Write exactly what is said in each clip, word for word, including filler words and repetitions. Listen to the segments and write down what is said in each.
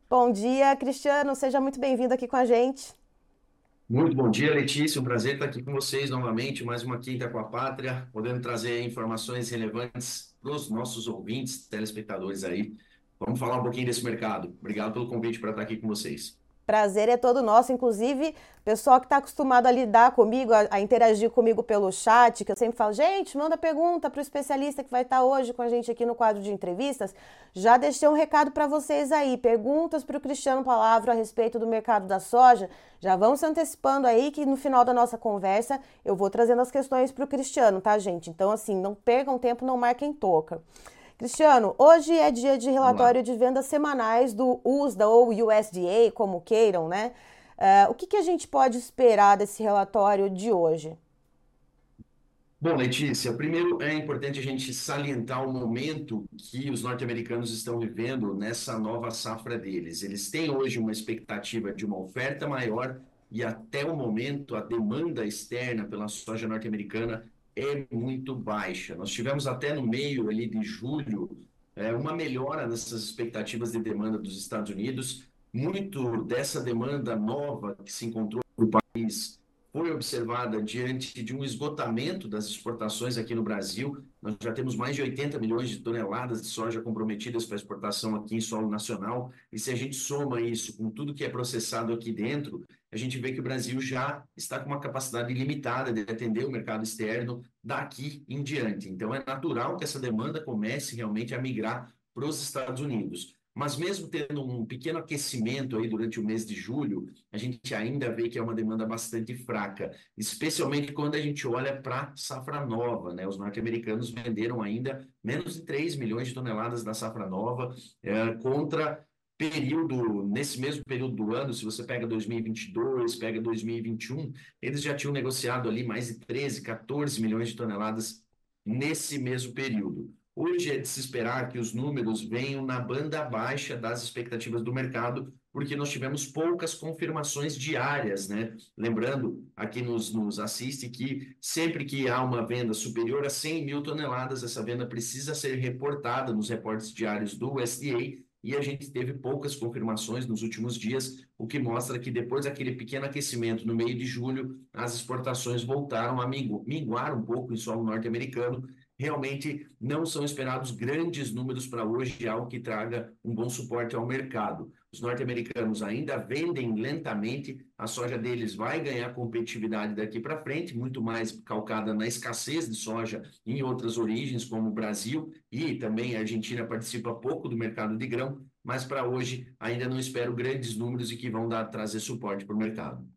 Bom dia, Cristiano. Seja muito bem-vindo aqui com a gente. Muito bom dia, Letícia. Um prazer estar aqui com vocês novamente, mais uma Quinta com a Pátria, podendo trazer informações relevantes para os nossos ouvintes, telespectadores aí. Vamos falar um pouquinho desse mercado. Obrigado pelo convite para estar aqui com vocês. Prazer é todo nosso, inclusive o pessoal que está acostumado a lidar comigo, a, a interagir comigo pelo chat, que eu sempre falo, gente, manda pergunta para o especialista que vai estar hoje com a gente aqui no quadro de entrevistas. Já deixei um recado para vocês aí, perguntas para o Cristiano Palavra a respeito do mercado da soja. Já vão se antecipando aí que no final da nossa conversa eu vou trazendo as questões para o Cristiano, tá, gente? Então, assim, não percam tempo, não marquem toca. Cristiano, hoje é dia de Vamos lá. relatório de vendas semanais do U S D A ou U S D A, como queiram, né? Uh, o que, que a gente pode esperar desse relatório de hoje? Bom, Letícia, primeiro é importante a gente salientar o momento que os norte-americanos estão vivendo nessa nova safra deles. Eles têm hoje uma expectativa de uma oferta maior e até o momento a demanda externa pela soja norte-americana é muito baixa. Nós tivemos até no meio ali de julho é, uma melhora nessas expectativas de demanda dos Estados Unidos. Muito dessa demanda nova que se encontrou no país foi observada diante de um esgotamento das exportações aqui no Brasil. Nós já temos mais de oitenta milhões de toneladas de soja comprometidas para exportação aqui em solo nacional. E se a gente soma isso com tudo que é processado aqui dentro, a gente vê que o Brasil já está com uma capacidade limitada de atender o mercado externo daqui em diante. Então, é natural que essa demanda comece realmente a migrar para os Estados Unidos. Mas mesmo tendo um pequeno aquecimento aí durante o mês de julho, a gente ainda vê que é uma demanda bastante fraca, especialmente quando a gente olha para safra nova, né? Os norte-americanos venderam ainda menos de três milhões de toneladas da safra nova, é, contra período, nesse mesmo período do ano, se você pega dois mil e vinte e dois, pega dois mil e vinte e um, eles já tinham negociado ali mais de treze, quatorze milhões de toneladas nesse mesmo período. Hoje é de se esperar que os números venham na banda baixa das expectativas do mercado, porque nós tivemos poucas confirmações diárias, né? Lembrando, aqui nos, nos assiste que sempre que há uma venda superior a cem mil toneladas, essa venda precisa ser reportada nos reportes diários do U S D A, e a gente teve poucas confirmações nos últimos dias, o que mostra que depois daquele pequeno aquecimento no meio de julho, as exportações voltaram a minguar um pouco em solo norte-americano. Realmente não são esperados grandes números para hoje, algo que traga um bom suporte ao mercado. Os norte-americanos ainda vendem lentamente, a soja deles vai ganhar competitividade daqui para frente, muito mais calcada na escassez de soja em outras origens, como o Brasil, e também a Argentina participa pouco do mercado de grão, mas para hoje ainda não espero grandes números e que vão dar, trazer suporte para o mercado.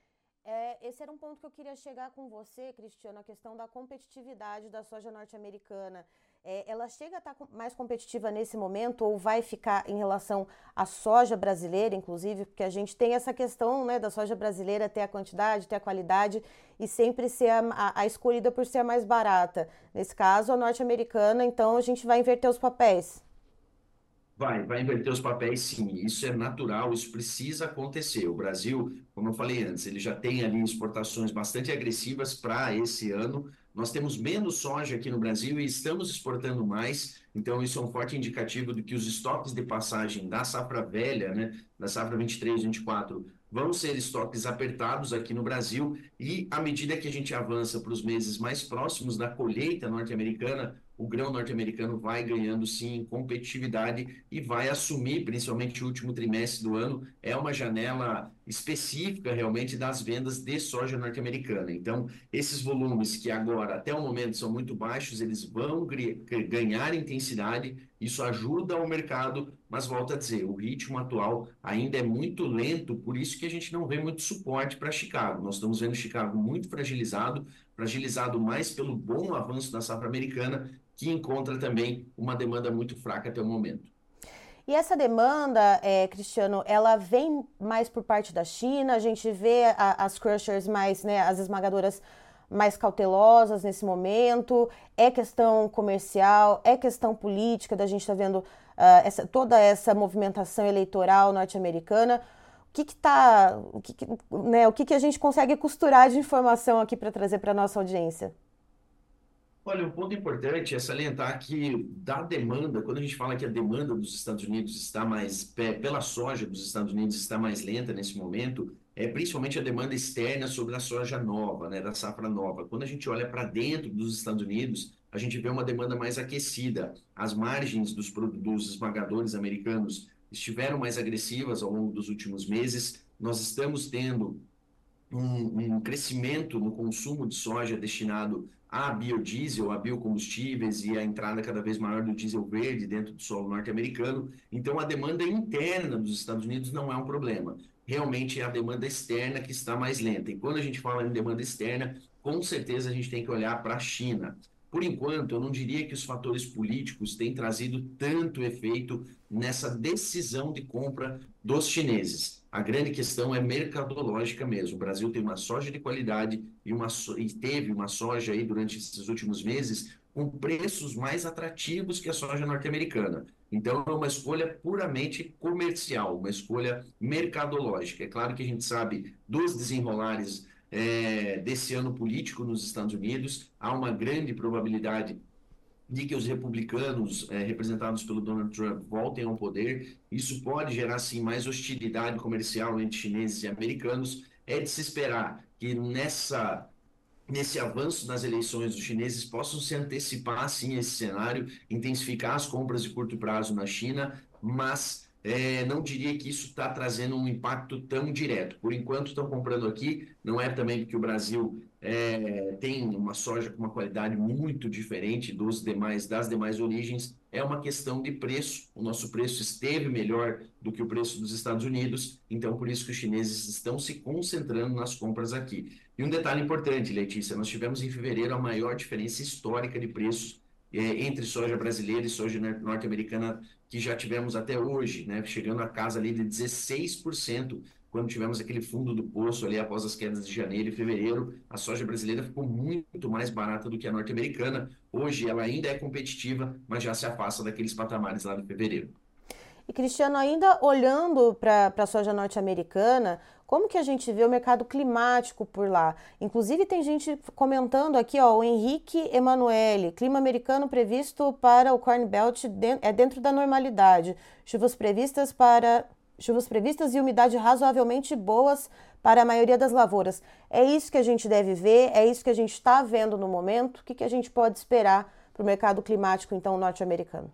É, esse era um ponto que eu queria chegar com você, Cristiano, a questão da competitividade da soja norte-americana. É, ela chega a estar mais competitiva nesse momento ou vai ficar em relação à soja brasileira, inclusive, porque a gente tem essa questão, né, da soja brasileira ter a quantidade, ter a qualidade e sempre ser a, a, a escolhida por ser a mais barata. Nesse caso, a norte-americana, então a gente vai inverter os papéis. Vai, vai inverter os papéis, sim. Isso é natural, isso precisa acontecer. O Brasil, como eu falei antes, ele já tem ali exportações bastante agressivas para esse ano. Nós temos menos soja aqui no Brasil e estamos exportando mais. Então, isso é um forte indicativo de que os estoques de passagem da safra velha, né, da safra vinte e três, vinte e quatro, vão ser estoques apertados aqui no Brasil. E à medida que a gente avança para os meses mais próximos da colheita norte-americana, o grão norte-americano vai ganhando sim competitividade e vai assumir, principalmente o último trimestre do ano, é uma janela específica realmente das vendas de soja norte-americana. Então, esses volumes que agora até o momento são muito baixos, eles vão ganhar intensidade, isso ajuda o mercado, mas volta a dizer, o ritmo atual ainda é muito lento, por isso que a gente não vê muito suporte para Chicago. Nós estamos vendo Chicago muito fragilizado, fragilizado mais pelo bom avanço da safra americana, que encontra também uma demanda muito fraca até o momento. E essa demanda, é, Cristiano, ela vem mais por parte da China, a gente vê a, as crushers mais, né, as esmagadoras mais cautelosas nesse momento, é questão comercial, é questão política, da gente estar tá vendo uh, essa, toda essa movimentação eleitoral norte-americana. O que que tá, o que, que, né, o que que a gente consegue costurar de informação aqui para trazer para nossa audiência? Olha, um ponto importante é salientar que da demanda, quando a gente fala que a demanda dos Estados Unidos está mais, pe- pela soja dos Estados Unidos está mais lenta nesse momento, é principalmente a demanda externa sobre a soja nova, né, da safra nova. Quando a gente olha para dentro dos Estados Unidos, a gente vê uma demanda mais aquecida. As margens dos, produ- dos esmagadores americanos estiveram mais agressivas ao longo dos últimos meses. Nós estamos tendo um, um crescimento no consumo de soja destinado a biodiesel, a biocombustíveis e a entrada cada vez maior do diesel verde dentro do solo norte-americano. Então, a demanda interna dos Estados Unidos não é um problema. Realmente é a demanda externa que está mais lenta. E quando a gente fala em demanda externa, com certeza a gente tem que olhar para a China. Por enquanto, eu não diria que os fatores políticos têm trazido tanto efeito nessa decisão de compra dos chineses. A grande questão é mercadológica mesmo. O Brasil tem uma soja de qualidade e, uma, e teve uma soja aí durante esses últimos meses com preços mais atrativos que a soja norte-americana. Então, é uma escolha puramente comercial, uma escolha mercadológica. É claro que a gente sabe dos desenrolares é, desse ano político nos Estados Unidos, há uma grande probabilidade de que os republicanos, eh, representados pelo Donald Trump, voltem ao poder. Isso pode gerar, sim, mais hostilidade comercial entre chineses e americanos. É de se esperar que nessa nesse avanço nas eleições, os chineses possam se antecipar, sim, a esse cenário, intensificar as compras de curto prazo na China, mas é, não diria que isso está trazendo um impacto tão direto. Por enquanto, estão comprando aqui, não é também porque o Brasil é, tem uma soja com uma qualidade muito diferente dos demais, das demais origens, é uma questão de preço. O nosso preço esteve melhor do que o preço dos Estados Unidos, então por isso que os chineses estão se concentrando nas compras aqui. E um detalhe importante, Letícia, nós tivemos em fevereiro a maior diferença histórica de preços eh, entre soja brasileira e soja norte-americana que já tivemos até hoje, né? Chegando a casa ali de dezesseis por cento, quando tivemos aquele fundo do poço ali após as quedas de janeiro e fevereiro, a soja brasileira ficou muito mais barata do que a norte-americana. Hoje ela ainda é competitiva, mas já se afasta daqueles patamares lá de fevereiro. E Cristiano, ainda olhando para a soja norte-americana, como que a gente vê o mercado climático por lá? Inclusive tem gente comentando aqui, ó, o Henrique Emanuele, clima americano previsto para o Corn Belt é dentro da normalidade. Chuvas previstas para chuvas previstas e umidade razoavelmente boas para a maioria das lavouras. É isso que a gente deve ver, é isso que a gente está vendo no momento. O que, que a gente pode esperar para o mercado climático, então, norte-americano?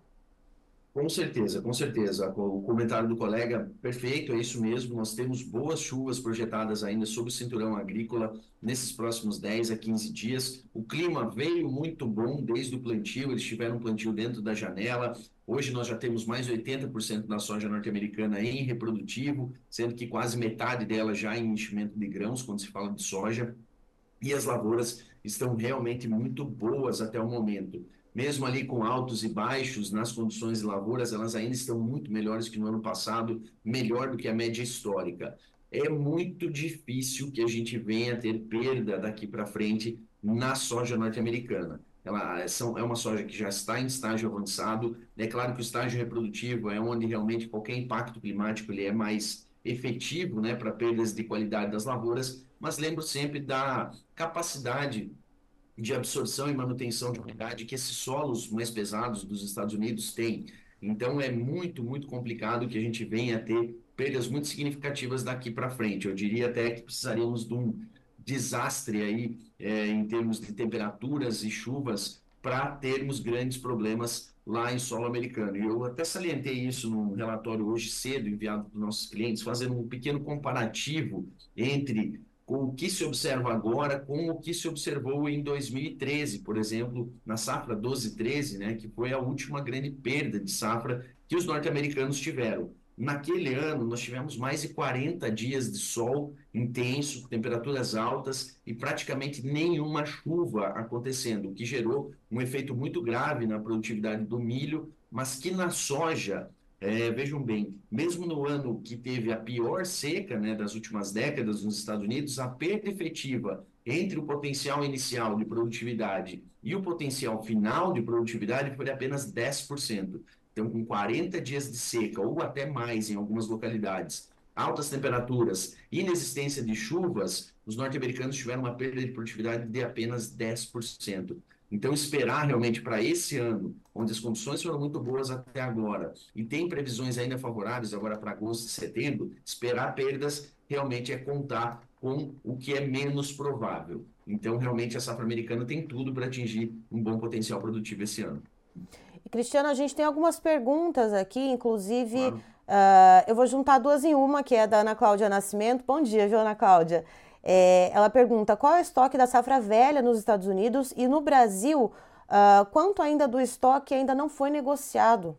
Com certeza, com certeza. O comentário do colega, perfeito, é isso mesmo. Nós temos boas chuvas projetadas ainda sobre o cinturão agrícola nesses próximos dez a quinze dias. O clima veio muito bom desde o plantio, eles tiveram um plantio dentro da janela. Hoje nós já temos mais de oitenta por cento da soja norte-americana em reprodutivo, sendo que quase metade dela já em enchimento de grãos, quando se fala de soja. E as lavouras estão realmente muito boas até o momento. Mesmo ali com altos e baixos nas condições de lavouras, elas ainda estão muito melhores que no ano passado, melhor do que a média histórica. É muito difícil que a gente venha a ter perda daqui para frente na soja norte-americana. Ela são, é uma soja que já está em estágio avançado. É claro que o estágio reprodutivo é onde realmente qualquer impacto climático ele é mais efetivo, né, para perdas de qualidade das lavouras, mas lembro sempre da capacidade de absorção e manutenção de umidade que esses solos mais pesados dos Estados Unidos têm. Então é muito, muito complicado que a gente venha a ter perdas muito significativas daqui para frente. Eu diria até que precisaríamos de um desastre aí é, em termos de temperaturas e chuvas para termos grandes problemas lá em solo americano. E eu até salientei isso num relatório hoje cedo enviado para os nossos clientes, fazendo um pequeno comparativo entre com o que se observa agora com o que se observou em dois mil e treze, por exemplo, na safra doze treze, né, que foi a última grande perda de safra que os norte-americanos tiveram. Naquele ano, nós tivemos mais de quarenta dias de sol intenso, temperaturas altas e praticamente nenhuma chuva acontecendo, o que gerou um efeito muito grave na produtividade do milho, mas que na soja é, vejam bem, mesmo no ano que teve a pior seca, né, das últimas décadas nos Estados Unidos, a perda efetiva entre o potencial inicial de produtividade e o potencial final de produtividade foi de apenas dez por cento. Então, com quarenta dias de seca, ou até mais em algumas localidades, altas temperaturas, inexistência de chuvas, os norte-americanos tiveram uma perda de produtividade de apenas dez por cento. Então, esperar realmente para esse ano, onde as condições foram muito boas até agora, e tem previsões ainda favoráveis agora para agosto e setembro, esperar perdas realmente é contar com o que é menos provável. Então, realmente, a safra americana tem tudo para atingir um bom potencial produtivo esse ano. E, Cristiano, a gente tem algumas perguntas aqui, inclusive, Claro. uh, eu vou juntar duas em uma, que é da Ana Cláudia Nascimento. Bom dia, viu, Ana Cláudia? É, ela pergunta qual é o estoque da safra velha nos Estados Unidos e no Brasil, uh, quanto ainda do estoque ainda não foi negociado?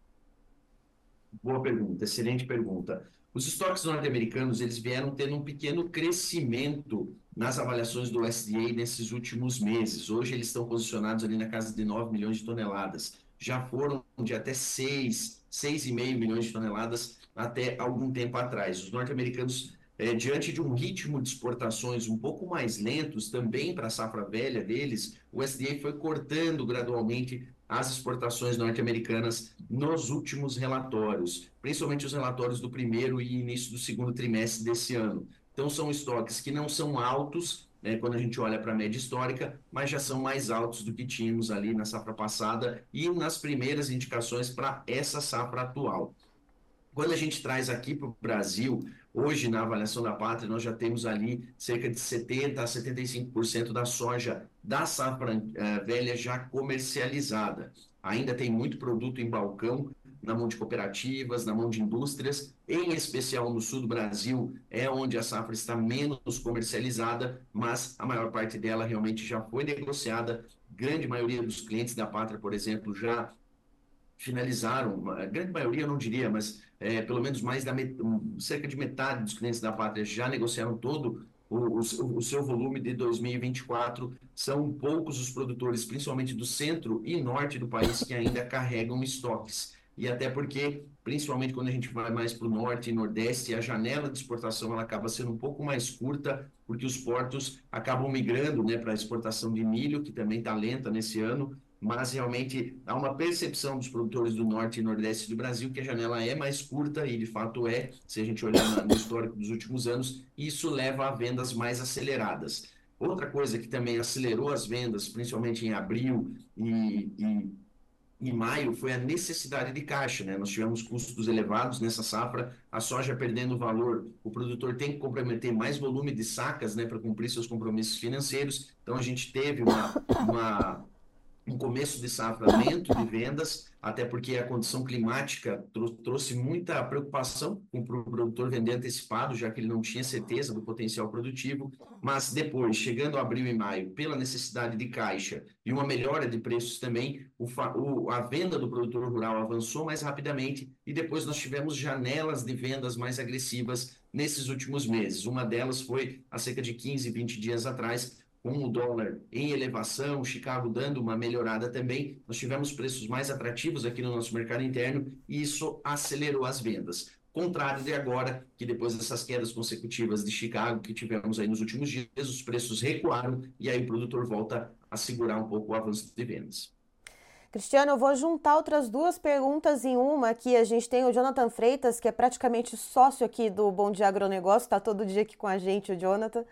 Boa pergunta, excelente pergunta. Os estoques norte-americanos, eles vieram tendo um pequeno crescimento nas avaliações do U S D A nesses últimos meses. Hoje eles estão posicionados ali na casa de nove milhões de toneladas. Já foram de até seis, seis vírgula cinco milhões de toneladas até algum tempo atrás. Os norte-americanos, eh, diante de um ritmo de exportações um pouco mais lentos, também para a safra velha deles, o U S D A foi cortando gradualmente as exportações norte-americanas nos últimos relatórios, principalmente os relatórios do primeiro e início do segundo trimestre desse ano. Então, são estoques que não são altos, né, quando a gente olha para a média histórica, mas já são mais altos do que tínhamos ali na safra passada e nas primeiras indicações para essa safra atual. Quando a gente traz aqui para o Brasil, hoje na avaliação da Pátria, nós já temos ali cerca de setenta a setenta e cinco por cento da soja da safra uh, velha já comercializada. Ainda tem muito produto em balcão, na mão de cooperativas, na mão de indústrias, em especial no sul do Brasil, é onde a safra está menos comercializada, mas a maior parte dela realmente já foi negociada. Grande maioria dos clientes da Pátria, por exemplo, já finalizaram, a grande maioria eu não diria, mas é, pelo menos mais da met... cerca de metade dos clientes da Pátria já negociaram todo o, o, o seu volume de dois mil e vinte e quatro. São poucos os produtores, principalmente do centro e norte do país, que ainda carregam estoques. E até porque, principalmente quando a gente vai mais para o norte e nordeste, a janela de exportação ela acaba sendo um pouco mais curta, porque os portos acabam migrando, né, para a exportação de milho, que também está lenta nesse ano, mas realmente há uma percepção dos produtores do norte e nordeste do Brasil que a janela é mais curta, e de fato é, se a gente olhar na, no histórico dos últimos anos, isso leva a vendas mais aceleradas. Outra coisa que também acelerou as vendas, principalmente em abril e, e em maio, foi a necessidade de caixa, né? Nós tivemos custos elevados nessa safra, a soja perdendo valor, o produtor tem que comprometer mais volume de sacas, né, para cumprir seus compromissos financeiros, então a gente teve uma, uma um começo de safra lento de vendas, até porque a condição climática trou trouxe muita preocupação com o produtor vender antecipado, já que ele não tinha certeza do potencial produtivo, mas depois, chegando a abril e maio, pela necessidade de caixa e uma melhora de preços também, o, o, a venda do produtor rural avançou mais rapidamente e depois nós tivemos janelas de vendas mais agressivas nesses últimos meses. Uma delas foi há cerca de quinze, vinte dias atrás, com o dólar em elevação, Chicago dando uma melhorada também, nós tivemos preços mais atrativos aqui no nosso mercado interno e isso acelerou as vendas. Contrário de agora, que depois dessas quedas consecutivas de Chicago que tivemos aí nos últimos dias, os preços recuaram e aí o produtor volta a segurar um pouco o avanço de vendas. Cristiano, eu vou juntar outras duas perguntas em uma aqui. A gente tem o Jonathan Freitas, que é praticamente sócio aqui do Bom Dia Agronegócio, está todo dia aqui com a gente, o Jonathan.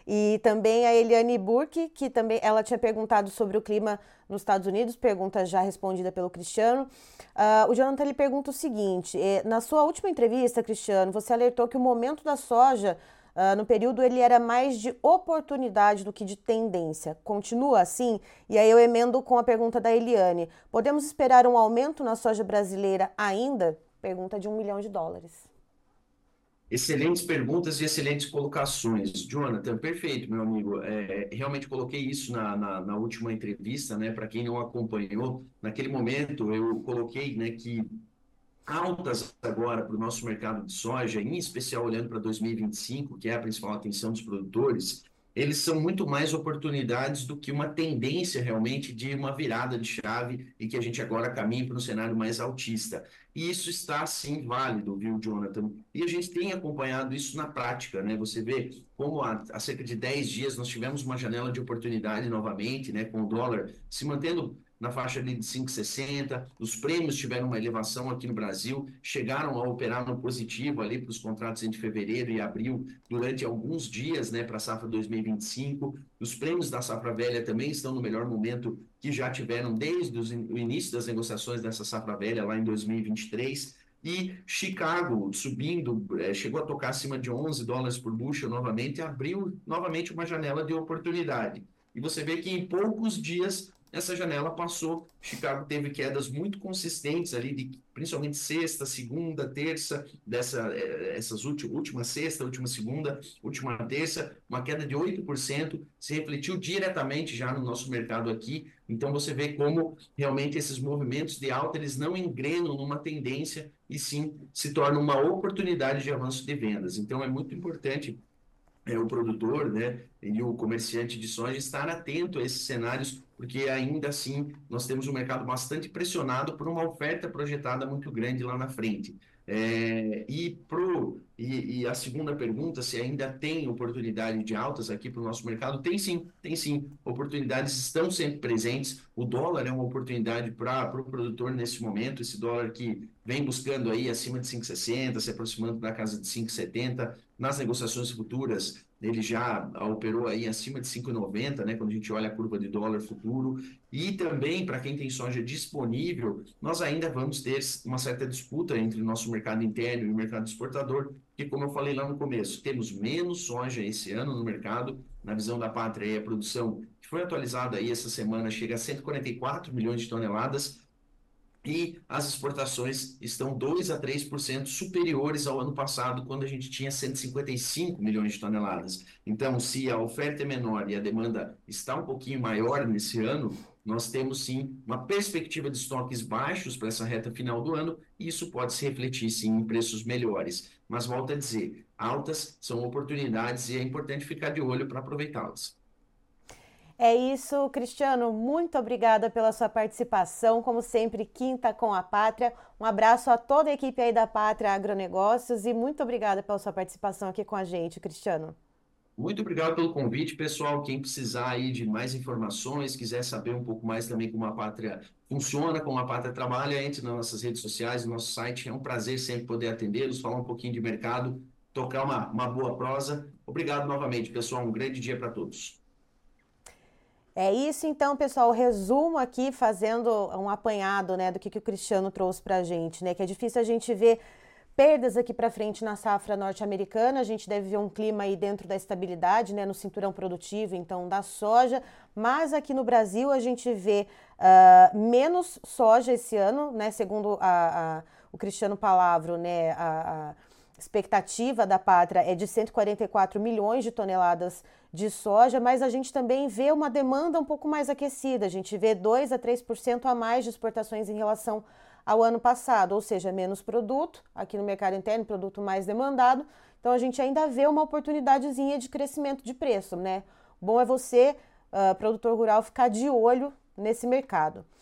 E também a Eliane Burke, que também ela tinha perguntado sobre o clima nos Estados Unidos, pergunta já respondida pelo Cristiano. Uh, o Jonathan ele pergunta o seguinte: eh, na sua última entrevista, Cristiano, você alertou que o momento da soja uh, no período ele era mais de oportunidade do que de tendência. Continua assim? E aí eu emendo com a pergunta da Eliane: podemos esperar um aumento na soja brasileira ainda? Pergunta de um milhão de dólares. Excelentes perguntas e excelentes colocações. Jonathan, perfeito, meu amigo. É, realmente coloquei isso na, na, na última entrevista, né? Para quem não acompanhou, naquele momento eu coloquei, né, que altas agora para o nosso mercado de soja, em especial olhando para dois mil e vinte e cinco, que é a principal atenção dos produtores, eles são muito mais oportunidades do que uma tendência realmente de uma virada de chave e que a gente agora caminha para um cenário mais altista. E isso está, sim, válido, viu, Jonathan? E a gente tem acompanhado isso na prática, né? Você vê como há, há cerca de dez dias nós tivemos uma janela de oportunidade novamente, né, com o dólar se mantendo na faixa ali de cinco e sessenta, os prêmios tiveram uma elevação aqui no Brasil, chegaram a operar no positivo ali para os contratos entre fevereiro e abril, durante alguns dias, né, para a safra dois mil e vinte e cinco. Os prêmios da safra velha também estão no melhor momento que já tiveram desde os, o início das negociações dessa safra velha, lá em dois mil e vinte e três. E Chicago subindo, eh, chegou a tocar acima de onze dólares por bushel novamente, e abriu novamente uma janela de oportunidade. E você vê que em poucos dias essa janela passou. Chicago teve quedas muito consistentes ali, de, principalmente sexta, segunda, terça, dessa, essas últimas, última sexta, última segunda, última terça, uma queda de oito por cento, se refletiu diretamente já no nosso mercado aqui. Então você vê como realmente esses movimentos de alta, eles não engrenam numa tendência e sim se tornam uma oportunidade de avanço de vendas. Então é muito importante é, o produtor, né, e o comerciante de soja estar atento a esses cenários, porque ainda assim nós temos um mercado bastante pressionado por uma oferta projetada muito grande lá na frente. É, e, pro, e, e a segunda pergunta, se ainda tem oportunidade de altas aqui para o nosso mercado, tem sim, tem sim. Oportunidades estão sempre presentes. O dólar é uma oportunidade para o pro produtor nesse momento, esse dólar que vem buscando aí acima de cinco e sessenta, se aproximando da casa de cinco e setenta. Nas negociações futuras, ele já operou aí acima de cinco e noventa, né, quando a gente olha a curva de dólar futuro. E também, para quem tem soja disponível, nós ainda vamos ter uma certa disputa entre o nosso mercado interno e o mercado exportador, que, como eu falei lá no começo, temos menos soja esse ano no mercado. Na visão da Pátria, a produção que foi atualizada aí essa semana chega a cento e quarenta e quatro milhões de toneladas, e as exportações estão dois a três por cento superiores ao ano passado, quando a gente tinha cento e cinquenta e cinco milhões de toneladas. Então, se a oferta é menor e a demanda está um pouquinho maior nesse ano, nós temos sim uma perspectiva de estoques baixos para essa reta final do ano, e isso pode se refletir sim em preços melhores. Mas volto a dizer, altas são oportunidades e é importante ficar de olho para aproveitá-las. É isso, Cristiano, muito obrigada pela sua participação, como sempre, Quinta com a Pátria. Um abraço a toda a equipe aí da Pátria Agronegócios e muito obrigada pela sua participação aqui com a gente, Cristiano. Muito obrigado pelo convite, pessoal. Quem precisar aí de mais informações, quiser saber um pouco mais também como a Pátria funciona, como a Pátria trabalha, entre nas nossas redes sociais, no nosso site. É um prazer sempre poder atendê-los, falar um pouquinho de mercado, tocar uma, uma boa prosa. Obrigado novamente, pessoal. Um grande dia para todos. É isso então, pessoal, o resumo aqui, fazendo um apanhado, né, do que, que o Cristiano trouxe pra gente, né, que é difícil a gente ver perdas aqui para frente na safra norte-americana. A gente deve ver um clima aí dentro da estabilidade, né, no cinturão produtivo, então, da soja, mas aqui no Brasil a gente vê uh, menos soja esse ano, né, segundo a, a, o Cristiano Palavro, né, a, a expectativa da Pátria é de cento e quarenta e quatro milhões de toneladas de soja, mas a gente também vê uma demanda um pouco mais aquecida. A gente vê dois a três por cento a mais de exportações em relação ao ano passado, ou seja, menos produto aqui no mercado interno, produto mais demandado. Então a gente ainda vê uma oportunidadezinha de crescimento de preço, né? Bom é você, uh, produtor rural, ficar de olho nesse mercado.